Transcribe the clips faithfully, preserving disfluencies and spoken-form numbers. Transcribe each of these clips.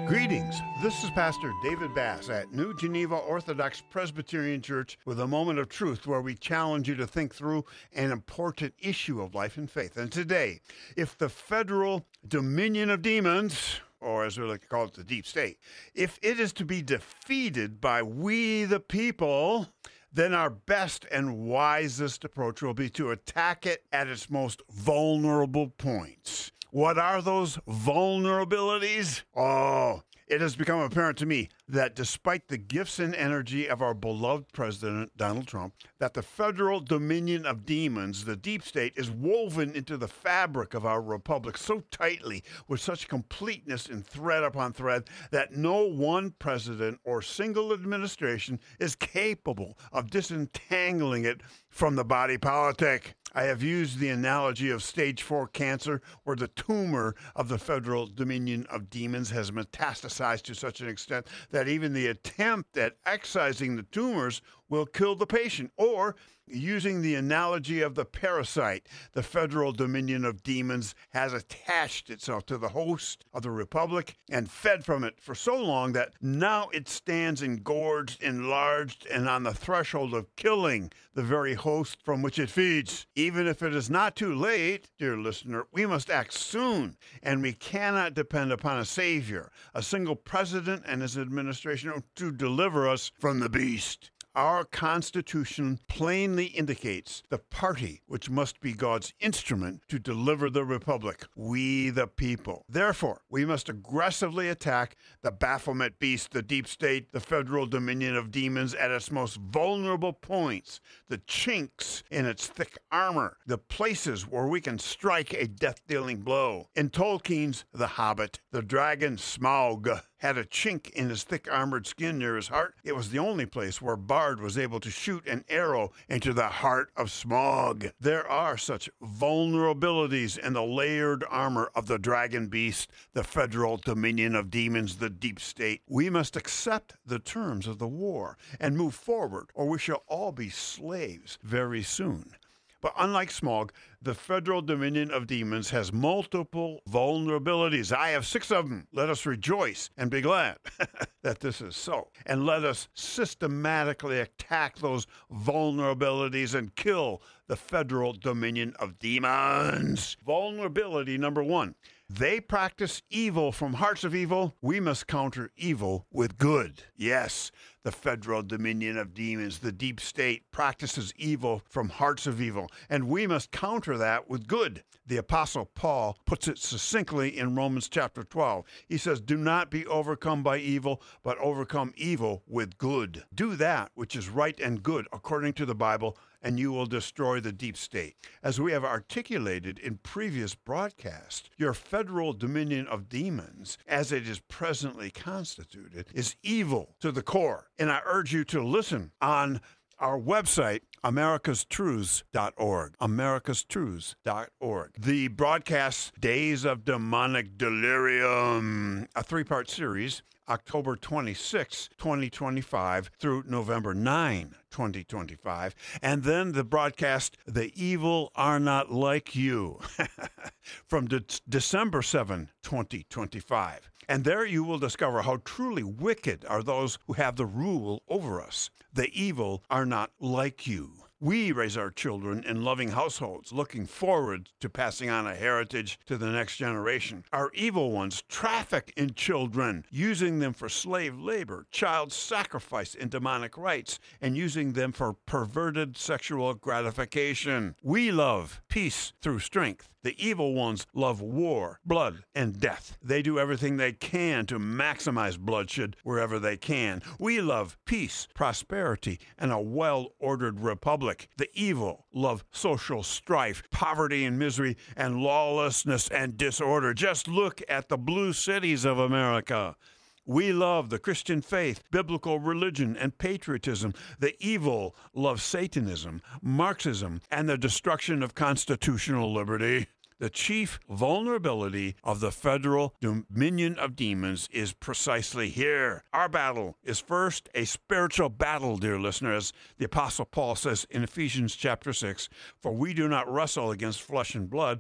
Greetings. This is Pastor David Bass at New Geneva Orthodox Presbyterian Church with a moment of truth where we challenge you to think through an important issue of life and faith. And today, if the federal dominion of demons, or as we like to call it, the deep state, if it is to be defeated by we the people, then our best and wisest approach will be to attack it at its most vulnerable points. What are those vulnerabilities? Oh, it has become apparent to me that despite the gifts and energy of our beloved President Donald Trump, that the federal dominion of demons, the deep state, is woven into the fabric of our republic so tightly, with such completeness in thread upon thread, that no one president or single administration is capable of disentangling it from the body politic. I have used the analogy of stage four cancer, where the tumor of the federal dominion of demons has metastasized to such an extent that even the attempt at excising the tumors will kill the patient. Or, using the analogy of the parasite, the federal dominion of demons has attached itself to the host of the republic and fed from it for so long that now it stands engorged, enlarged, and on the threshold of killing the very host from which it feeds. Even if it is not too late, dear listener, we must act soon, and we cannot depend upon a savior, a single president and his administration to deliver us from the beast. Our Constitution plainly indicates the party which must be God's instrument to deliver the republic, we the people. Therefore, we must aggressively attack the Baphomet beast, the deep state, the federal dominion of demons at its most vulnerable points, the chinks in its thick armor, the places where we can strike a death-dealing blow. In Tolkien's The Hobbit, the dragon Smaug had a chink in his thick armored skin near his heart. It was the only place where Bard was able to shoot an arrow into the heart of Smaug. There are such vulnerabilities in the layered armor of the dragon beast, the federal dominion of demons, the deep state. We must accept the terms of the war and move forward, or we shall all be slaves very soon. But unlike Smaug, the federal dominion of demons has multiple vulnerabilities. I have six of them. Let us rejoice and be glad that this is so. And let us systematically attack those vulnerabilities and kill the federal dominion of demons. Vulnerability number one. They practice evil from hearts of evil. We must counter evil with good. Yes, the federal dominion of demons, the deep state, practices evil from hearts of evil, and we must counter that with good. The Apostle Paul puts it succinctly in Romans chapter twelve. He says, "Do not be overcome by evil, but overcome evil with good." Do that which is right and good according to the Bible, and you will destroy the deep state. As we have articulated in previous broadcasts, your federal dominion of demons, as it is presently constituted, is evil to the core. And I urge you to listen on our website, americas truths dot org, americas truths dot org. The broadcast Days of Demonic Delirium, a three-part series, October twenty-sixth, twenty twenty-five through November ninth, twenty twenty-five. And then the broadcast, The Evil Are Not Like You, from de- December seventh, twenty twenty-five. And there you will discover how truly wicked are those who have the rule over us. The evil are not like you. We raise our children in loving households, looking forward to passing on a heritage to the next generation. Our evil ones traffic in children, using them for slave labor, child sacrifice, and demonic rites, and using them for perverted sexual gratification. We love peace through strength. The evil ones love war, blood, and death. They do everything they can to maximize bloodshed wherever they can. We love peace, prosperity, and a well-ordered republic. The evil love social strife, poverty and misery, and lawlessness and disorder. Just look at the blue cities of America. We love the Christian faith, biblical religion, and patriotism. The evil love Satanism, Marxism, and the destruction of constitutional liberty. The chief vulnerability of the federal dominion of demons is precisely here. Our battle is first a spiritual battle, dear listeners. The Apostle Paul says in Ephesians chapter six, "For we do not wrestle against flesh and blood,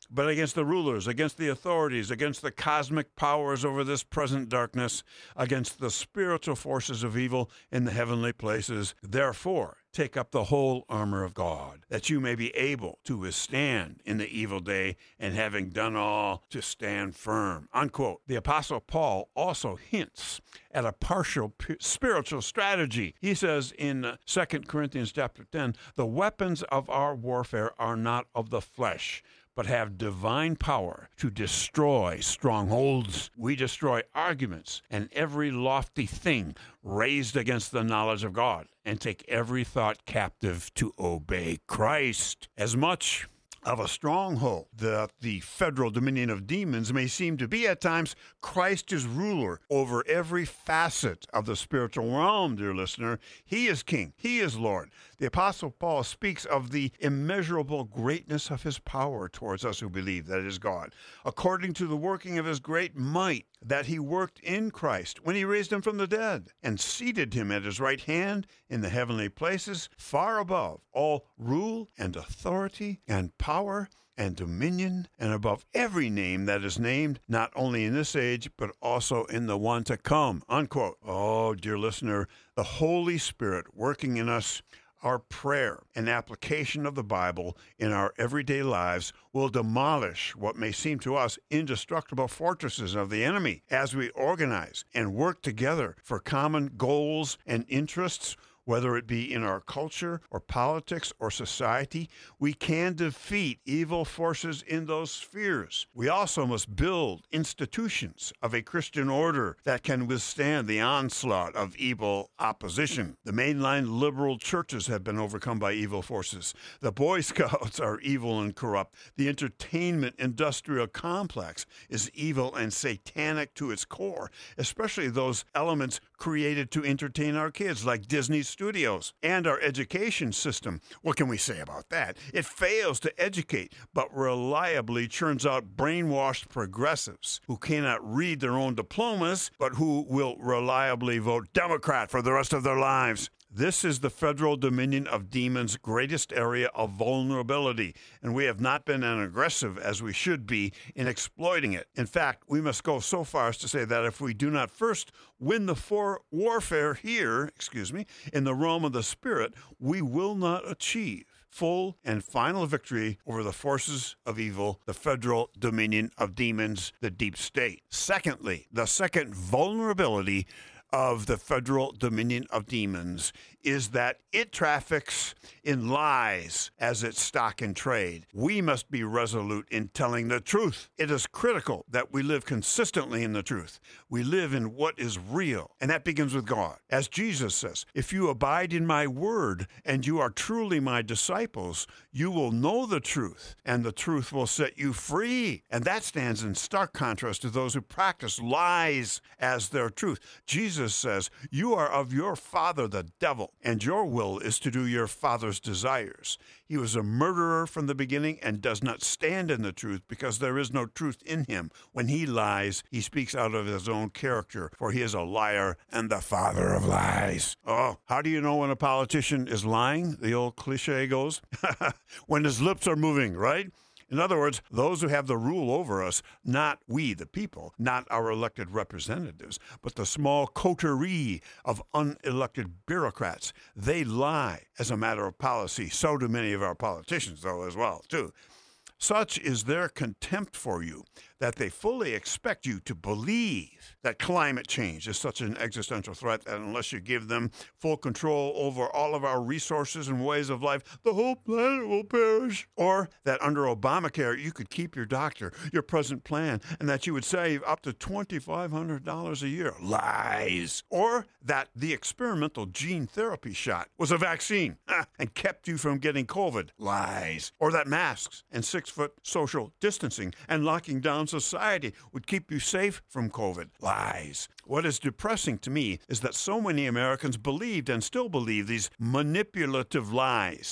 but against the rulers, against the authorities, against the cosmic powers over this present darkness, against the spiritual forces of evil in the heavenly places. Therefore, take up the whole armor of God, that you may be able to withstand in the evil day, and having done all, to stand firm." Unquote. The Apostle Paul also hints at a partial p- spiritual strategy. He says in uh, Second Corinthians chapter ten, "The weapons of our warfare are not of the flesh, but have divine power to destroy strongholds. We destroy arguments and every lofty thing raised against the knowledge of God, and take every thought captive to obey Christ." As much of a stronghold that the federal dominion of demons may seem to be at times, Christ is ruler over every facet of the spiritual realm, dear listener. He is king. He is Lord. The Apostle Paul speaks of the immeasurable greatness of his power towards us who believe that it is God, according to the working of his great might that he worked in Christ when he raised him from the dead and seated him at his right hand in the heavenly places, far above all rule and authority and power and dominion, and above every name that is named, not only in this age, but also in the one to come. Unquote. Oh, dear listener, the Holy Spirit working in us, our prayer and application of the Bible in our everyday lives will demolish what may seem to us indestructible fortresses of the enemy as we organize and work together for common goals and interests. Whether it be in our culture or politics or society, we can defeat evil forces in those spheres. We also must build institutions of a Christian order that can withstand the onslaught of evil opposition. The mainline liberal churches have been overcome by evil forces. The Boy Scouts are evil and corrupt. The entertainment industrial complex is evil and satanic to its core, especially those elements created to entertain our kids, like Disney's studios. And our education system, what can we say about that? It fails to educate, but reliably churns out brainwashed progressives who cannot read their own diplomas, but who will reliably vote Democrat for the rest of their lives. This is the federal dominion of demons' greatest area of vulnerability, and we have not been as aggressive as we should be in exploiting it. In fact, we must go so far as to say that if we do not first win the for warfare here, excuse me, in the realm of the spirit, we will not achieve full and final victory over the forces of evil, the federal dominion of demons, the deep state. Secondly, the second vulnerability of the federal dominion of demons is that it traffics in lies as its stock in trade. We must be resolute in telling the truth. It is critical that we live consistently in the truth. We live in what is real, and that begins with God. As Jesus says, "If you abide in my word and you are truly my disciples, you will know the truth, and the truth will set you free." And that stands in stark contrast to those who practice lies as their truth. Jesus says, "You are of your father, the devil, and your will is to do your father's desires." He was a murderer from the beginning and does not stand in the truth because there is no truth in him. When he lies, he speaks out of his own character, for he is a liar and the father of lies. Oh, how do you know when a politician is lying? The old cliche goes, when his lips are moving, right? In other words, those who have the rule over us, not we, the people, not our elected representatives, but the small coterie of unelected bureaucrats, they lie as a matter of policy. So do many of our politicians, though, as well, too. Such is their contempt for you that they fully expect you to believe that climate change is such an existential threat that unless you give them full control over all of our resources and ways of life, the whole planet will perish. Or that under Obamacare, you could keep your doctor, your present plan, and that you would save up to two thousand five hundred dollars a year. Lies. Or that the experimental gene therapy shot was a vaccine and kept you from getting COVID. Lies. Or that masks and six-foot social distancing and locking down society would keep you safe from COVID. Lies. What is depressing to me is that so many Americans believed and still believe these manipulative lies.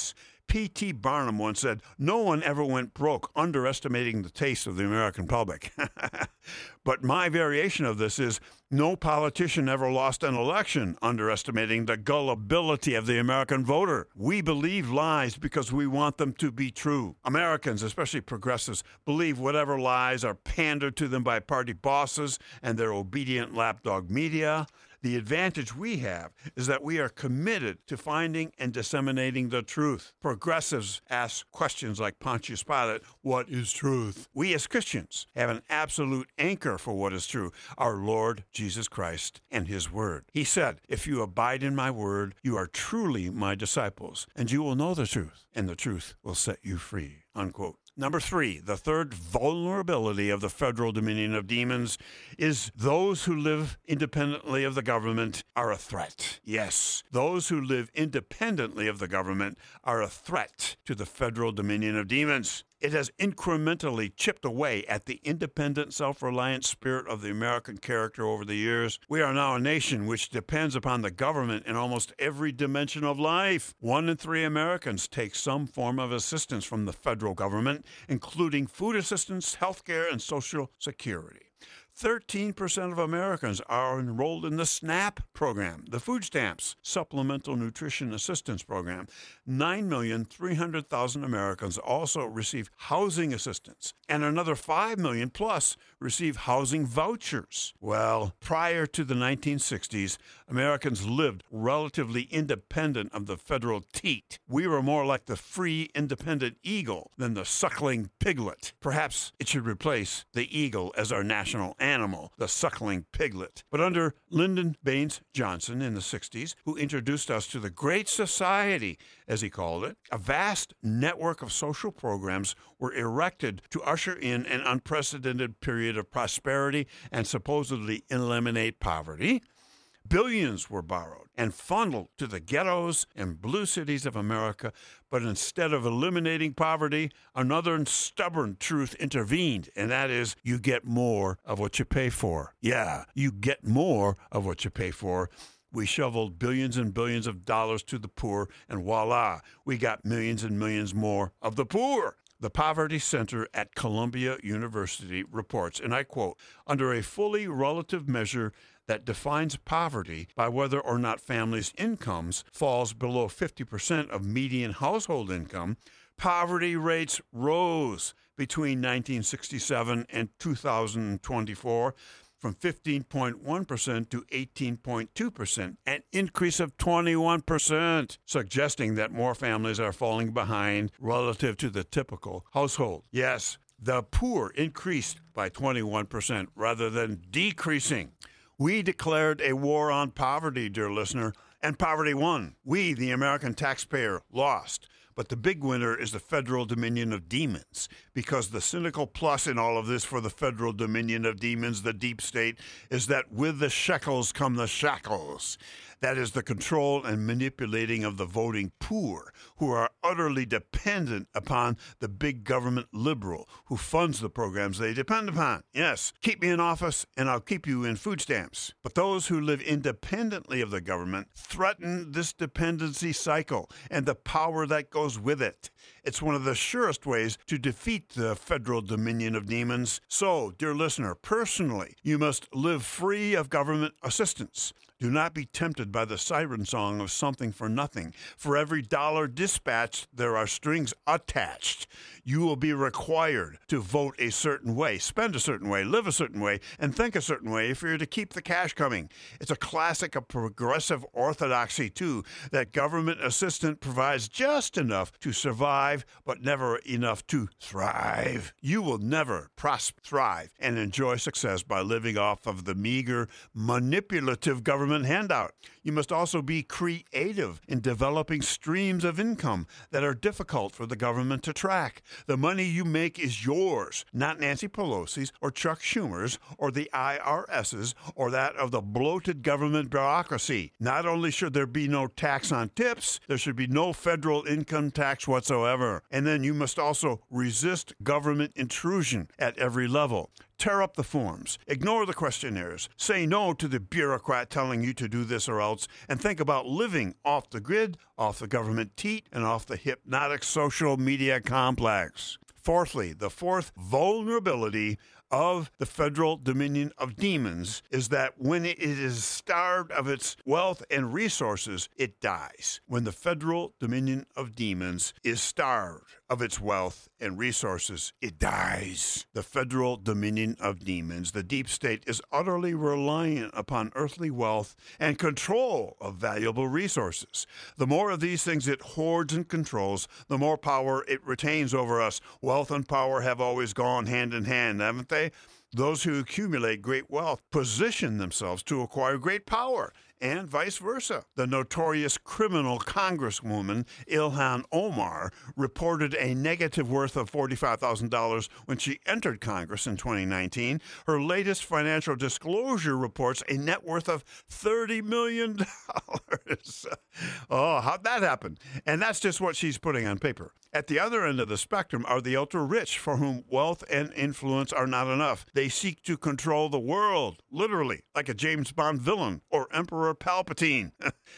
P T Barnum once said, "No one ever went broke underestimating the taste of the American public." But my variation of this is, no politician ever lost an election underestimating the gullibility of the American voter. We believe lies because we want them to be true. Americans, especially progressives, believe whatever lies are pandered to them by party bosses and their obedient lapdog media. The advantage we have is that we are committed to finding and disseminating the truth. Progressives ask questions like Pontius Pilate, what is truth? We as Christians have an absolute anchor for what is true, our Lord Jesus Christ and his word. He said, if you abide in my word, you are truly my disciples, and you will know the truth, and the truth will set you free, unquote. Number three, the third vulnerability of the federal dominion of demons is those who live independently of the government are a threat. Yes, those who live independently of the government are a threat to the federal dominion of demons. It has incrementally chipped away at the independent, self-reliant spirit of the American character over the years. We are now a nation which depends upon the government in almost every dimension of life. One in three Americans take some form of assistance from the federal government, including food assistance, health care, and Social Security. thirteen percent of Americans are enrolled in the SNAP program, the Food Stamps Supplemental Nutrition Assistance Program. nine million three hundred thousand Americans also receive housing assistance, and another five million plus receive housing vouchers. Well, prior to the nineteen sixties, Americans lived relatively independent of the federal teat. We were more like the free, independent eagle than the suckling piglet. Perhaps it should replace the eagle as our national animal, the suckling piglet. But under Lyndon Baines Johnson in the sixties, who introduced us to the Great Society, as he called it, a vast network of social programs were erected to usher in an unprecedented period of prosperity and supposedly eliminate poverty. Billions were borrowed and funneled to the ghettos and blue cities of America, but instead of eliminating poverty, another stubborn truth intervened, and that is, you get more of what you pay for. Yeah, you get more of what you pay for. We shoveled billions and billions of dollars to the poor, and voila, we got millions and millions more of the poor. The Poverty Center at Columbia University reports, and I quote, under a fully relative measure that defines poverty by whether or not families' incomes falls below fifty percent of median household income, poverty rates rose between nineteen sixty-seven and two thousand twenty-four from fifteen point one percent to eighteen point two percent, an increase of twenty-one percent, suggesting that more families are falling behind relative to the typical household. Yes, the poor increased by twenty-one percent rather than decreasing. We declared a war on poverty, dear listener, and poverty won. We, the American taxpayer, lost. But the big winner is the federal dominion of demons, because the cynical plus in all of this for the federal dominion of demons, the deep state, is that with the shekels come the shackles. That is the control and manipulating of the voting poor, who are utterly dependent upon the big government liberal who funds the programs they depend upon. Yes, keep me in office and I'll keep you in food stamps. But those who live independently of the government threaten this dependency cycle and the power that goes with it. It's one of the surest ways to defeat the federal dominion of demons. So, dear listener, personally, you must live free of government assistance. Do not be tempted by the siren song of something for nothing. For every dollar dispatched, there are strings attached. You will be required to vote a certain way, spend a certain way, live a certain way, and think a certain way if you're to keep the cash coming. It's a classic of progressive orthodoxy, too, that government assistance provides just enough to survive, but never enough to thrive. You will never prosper, thrive, and enjoy success by living off of the meager, manipulative government handout. You must also be creative in developing streams of income that are difficult for the government to track. The money you make is yours, not Nancy Pelosi's or Chuck Schumer's or the I R S's or that of the bloated government bureaucracy. Not only should there be no tax on tips, there should be no federal income one tax whatsoever. And then you must also resist government intrusion at every level. Tear up the forms, ignore the questionnaires, say no to the bureaucrat telling you to do this or else, and think about living off the grid, off the government teat, and off the hypnotic social media complex. Fourthly, the fourth vulnerability of the federal dominion of demons is that when it is starved of its wealth and resources, it dies. When the federal dominion of demons is starved of its wealth and resources, it dies. The federal dominion of demons, the deep state, is utterly reliant upon earthly wealth and control of valuable resources. The more of these things it hoards and controls, the more power it retains over us. Wealth and power have always gone hand in hand, haven't they? Those who accumulate great wealth position themselves to acquire great power, and vice versa. The notorious criminal Congresswoman Ilhan Omar reported a negative worth of forty-five thousand dollars when she entered Congress in twenty nineteen. Her latest financial disclosure reports a net worth of thirty million dollars. Oh, how'd that happen? And that's just what she's putting on paper. At the other end of the spectrum are the ultra-rich, for whom wealth and influence are not enough. They seek to control the world, literally, like a James Bond villain or Emperor Palpatine.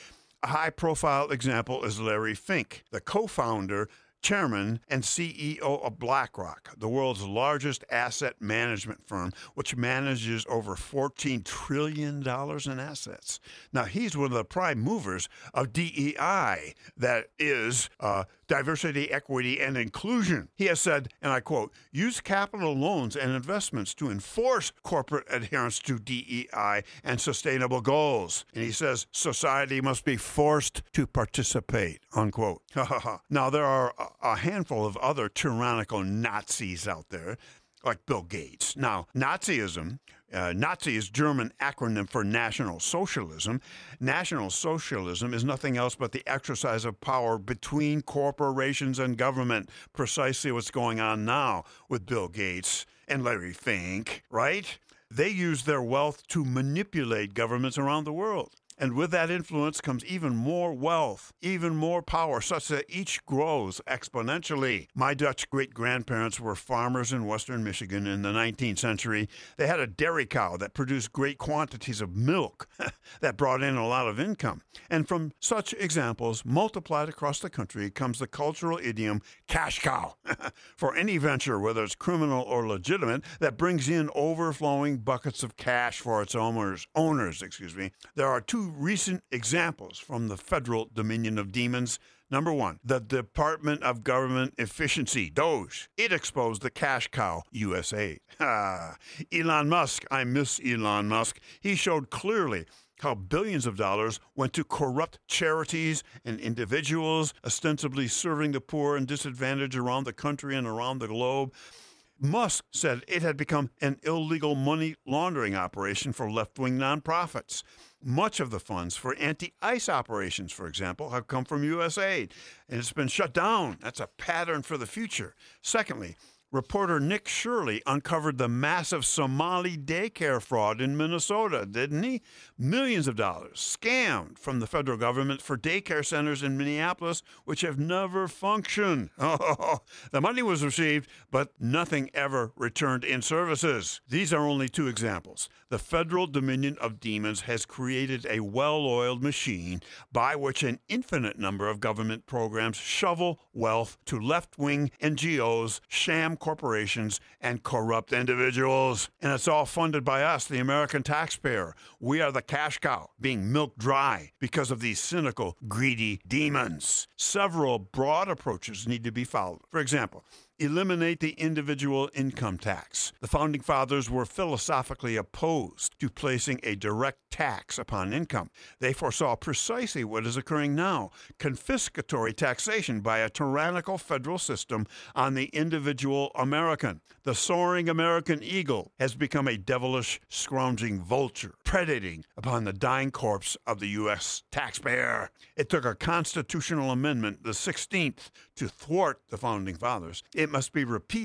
A high-profile example is Larry Fink, the co-founder, chairman, and C E O of BlackRock, the world's largest asset management firm, which manages over fourteen trillion dollars in assets. Now, he's one of the prime movers of D E I, that is uh, diversity, equity, and inclusion. He has said, and I quote, use capital loans and investments to enforce corporate adherence to D E I and sustainable goals. And he says society must be forced to participate, unquote. Now, there are a handful of other tyrannical Nazis out there, like Bill Gates. Now, Nazism, uh, Nazi is German acronym for National Socialism. National Socialism is nothing else but the exercise of power between corporations and government. Precisely what's going on now with Bill Gates and Larry Fink, right? They use their wealth to manipulate governments around the world. And with that influence comes even more wealth, even more power, such that each grows exponentially. My Dutch great-grandparents were farmers in western Michigan in the nineteenth century. They had a dairy cow that produced great quantities of milk that brought in a lot of income. And from such examples, multiplied across the country, comes the cultural idiom, cash cow, for any venture, whether it's criminal or legitimate, that brings in overflowing buckets of cash for its owners. Owners, excuse me. There are two recent examples from the federal dominion of demons. Number one, the Department of Government Efficiency, DOGE. It exposed the cash cow, U S A. Ah, Elon Musk, I miss Elon Musk. He showed clearly how billions of dollars went to corrupt charities and individuals, ostensibly serving the poor and disadvantaged around the country and around the globe. Musk said it had become an illegal money laundering operation for left-wing nonprofits. Much of the funds for anti-ICE operations, for example, have come from U S A I D, and it's been shut down. That's a pattern for the future. Secondly, reporter Nick Shirley uncovered the massive Somali daycare fraud in Minnesota, didn't he? Millions of dollars scammed from the federal government for daycare centers in Minneapolis, which have never functioned. Oh, the money was received, but nothing ever returned in services. These are only two examples. The federal dominion of demons has created a well-oiled machine by which an infinite number of government programs shovel wealth to left-wing N G Os, sham corporations, and corrupt individuals. And it's all funded by us, the American taxpayer. We are the cash cow being milked dry because of these cynical, greedy demons. Several broad approaches need to be followed. For example, eliminate the individual income tax. The Founding Fathers were philosophically opposed to placing a direct tax upon income. They foresaw precisely what is occurring now, confiscatory taxation by a tyrannical federal system on the individual American. The soaring American eagle has become a devilish, scrounging vulture, predating upon the dying corpse of the U S taxpayer. It took a constitutional amendment, the sixteenth, to thwart the Founding Fathers. It must be repealed to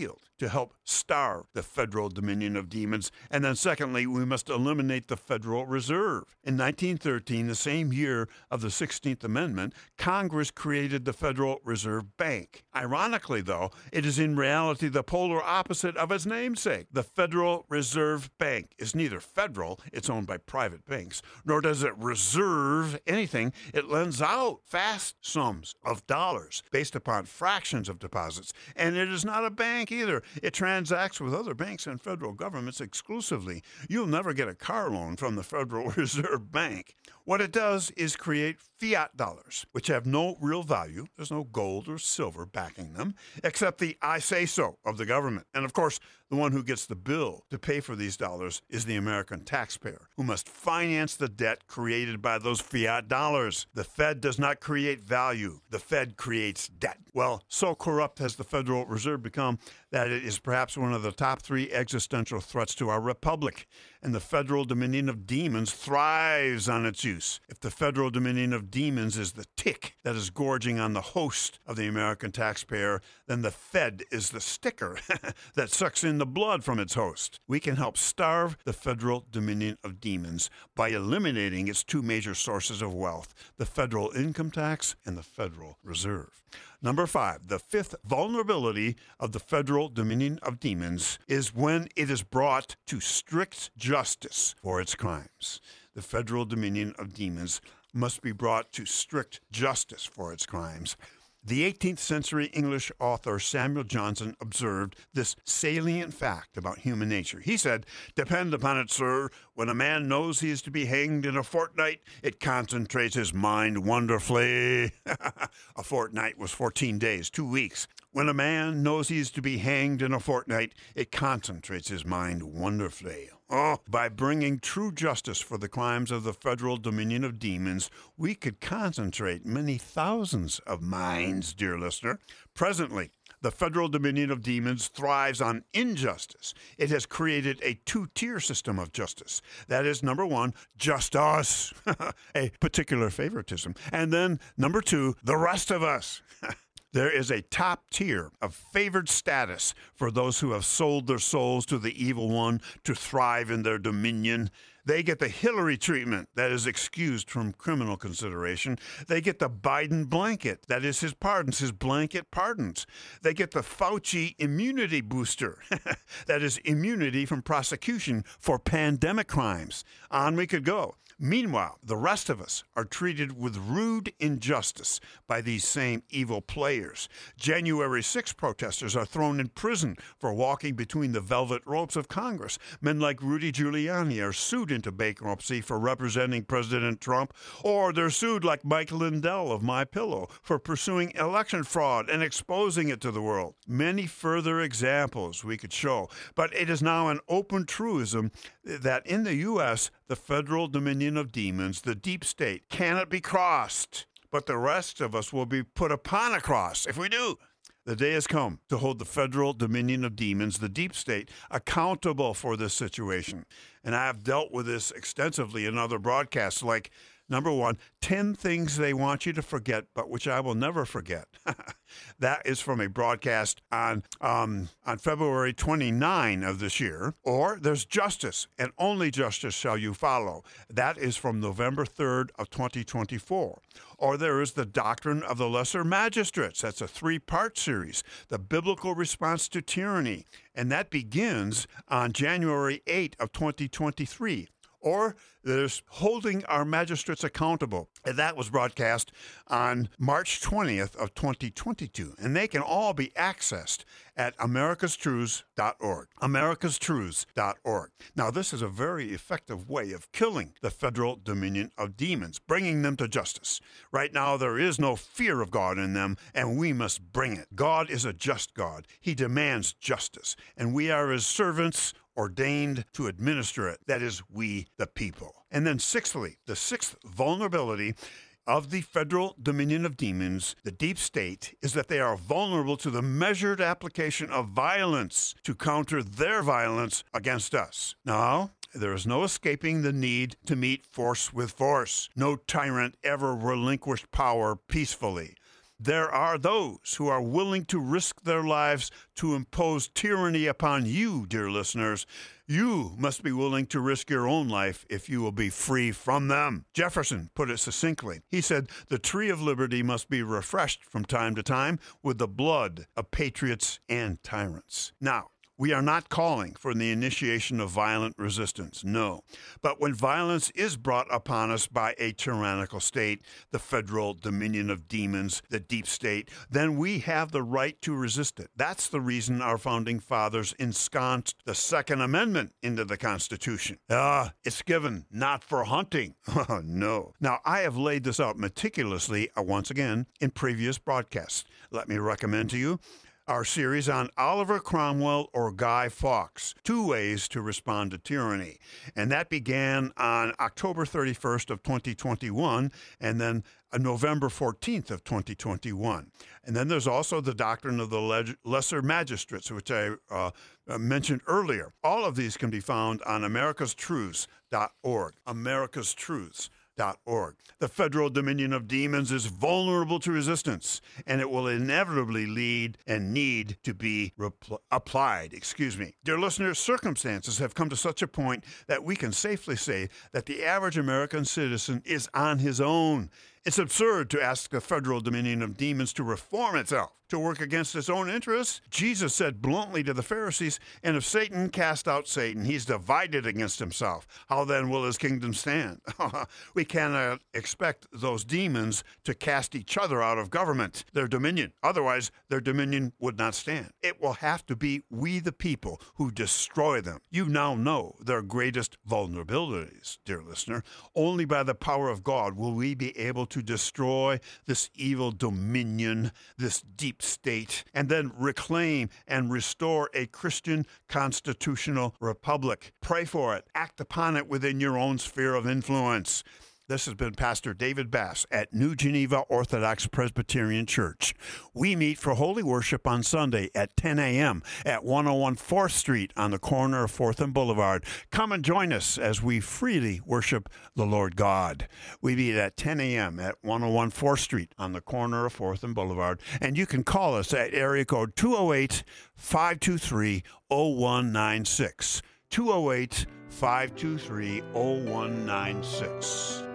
to help starve the federal dominion of demons. And then secondly, we must eliminate the Federal Reserve. In nineteen thirteen, the same year of the sixteenth Amendment, Congress created the Federal Reserve Bank. Ironically, though, it is in reality the polar opposite of its namesake. The Federal Reserve Bank is neither federal, it's owned by private banks, nor does it reserve anything. It lends out vast sums of dollars based upon fractions of deposits. And it is not a bank either. It transacts with other banks and federal governments exclusively. You'll never get a car loan from the Federal Reserve Bank. What it does is create fiat dollars, which have no real value. There's no gold or silver backing them, except the I say so of the government. And of course, the one who gets the bill to pay for these dollars is the American taxpayer, who must finance the debt created by those fiat dollars. The Fed does not create value. The Fed creates debt. Well, so corrupt has the Federal Reserve become that it is perhaps one of the top three existential threats to our republic. And the federal dominion of demons thrives on its use. If the federal dominion of demons is the tick that is gorging on the host of the American taxpayer, then the Fed is the sticker that sucks in the blood from its host. We can help starve the federal dominion of demons by eliminating its two major sources of wealth, the federal income tax and the Federal Reserve. Number five, the fifth vulnerability of the federal dominion of demons is when it is brought to strict justice for its crimes. The federal dominion of demons must be brought to strict justice for its crimes. The eighteenth century English author Samuel Johnson observed this salient fact about human nature. He said, "Depend upon it, sir, when a man knows he is to be hanged in a fortnight, it concentrates his mind wonderfully." A fortnight was fourteen days, two weeks. When a man knows he is to be hanged in a fortnight, it concentrates his mind wonderfully. Oh, by bringing true justice for the crimes of the federal dominion of demons, we could concentrate many thousands of minds, dear listener. Presently, the federal dominion of demons thrives on injustice. It has created a two-tier system of justice. That is, number one, just us, a particular favoritism. And then, number two, the rest of us. There is a top tier of favored status for those who have sold their souls to the evil one to thrive in their dominion. They get the Hillary treatment that is excused from criminal consideration. They get the Biden blanket, that is his pardons, his blanket pardons. They get the Fauci immunity booster, that is immunity from prosecution for pandemic crimes. On we could go. Meanwhile, the rest of us are treated with rude injustice by these same evil players. January sixth protesters are thrown in prison for walking between the velvet ropes of Congress. Men like Rudy Giuliani are sued into bankruptcy for representing President Trump, or they're sued like Mike Lindell of MyPillow for pursuing election fraud and exposing it to the world. Many further examples we could show, but it is now an open truism that in the U S, the federal dominion of demons, the deep state, cannot be crossed, but the rest of us will be put upon a cross if we do. The day has come to hold the federal dominion of demons, the deep state, accountable for this situation. And I have dealt with this extensively in other broadcasts, like, number one, ten things they want you to forget, but which I will never forget. That is from a broadcast on um, on February twenty-ninth of this year. Or there's justice, and only justice shall you follow. That is from November third of twenty twenty-four. Or there is the doctrine of the lesser magistrates. That's a three-part series, the biblical response to tyranny. And that begins on January eighth of twenty twenty-three. Or there's holding our magistrates accountable. And that was broadcast on March twentieth of twenty twenty-two. And they can all be accessed at americas truths dot org. americas truths dot org. Now, this is a very effective way of killing the federal dominion of demons, bringing them to justice. Right now, there is no fear of God in them, and we must bring it. God is a just God. He demands justice, and we are his servants, ordained to administer it. That is, we the people. And then sixthly, the sixth vulnerability of the federal dominion of demons, the deep state, is that they are vulnerable to the measured application of violence to counter their violence against us. Now, there is no escaping the need to meet force with force. No tyrant ever relinquished power peacefully. There are those who are willing to risk their lives to impose tyranny upon you, dear listeners. You must be willing to risk your own life if you will be free from them. Jefferson put it succinctly. He said, the tree of liberty must be refreshed from time to time with the blood of patriots and tyrants. Now, we are not calling for the initiation of violent resistance, no. But when violence is brought upon us by a tyrannical state, the federal dominion of demons, the deep state, then we have the right to resist it. That's the reason our founding fathers ensconced the Second Amendment into the Constitution. Ah, uh, it's given not for hunting. No. Now, I have laid this out meticulously, uh, once again, in previous broadcasts. Let me recommend to you our series on Oliver Cromwell or Guy Fawkes, Two Ways to Respond to Tyranny. And that began on October thirty-first of twenty twenty-one, and then November fourteenth of twenty twenty-one. And then there's also the Doctrine of the Leg- Lesser Magistrates, which I uh, mentioned earlier. All of these can be found on americas truths dot org. americas truths dot org. The federal dominion of demons is vulnerable to resistance, and it will inevitably lead and need to be repl- applied. Excuse me. Dear listeners, circumstances have come to such a point that we can safely say that the average American citizen is on his own. It's absurd to ask the federal dominion of demons to reform itself, to work against its own interests. Jesus said bluntly to the Pharisees, and if Satan cast out Satan, he's divided against himself. How then will his kingdom stand? We cannot expect those demons to cast each other out of government, their dominion. Otherwise, their dominion would not stand. It will have to be we the people who destroy them. You now know their greatest vulnerabilities, dear listener. Only by the power of God will we be able to to destroy this evil dominion, this deep state, and then reclaim and restore a Christian constitutional republic. Pray for it. Act upon it within your own sphere of influence. This has been Pastor David Bass at New Geneva Orthodox Presbyterian Church. We meet for holy worship on Sunday at ten a.m. at one oh one fourth Street on the corner of fourth and Boulevard. Come and join us as we freely worship the Lord God. We meet at ten a.m. at one oh one fourth Street on the corner of fourth and Boulevard. And you can call us at area code two oh eight, five two three, oh one nine six. two oh eight, five two three, oh one nine six.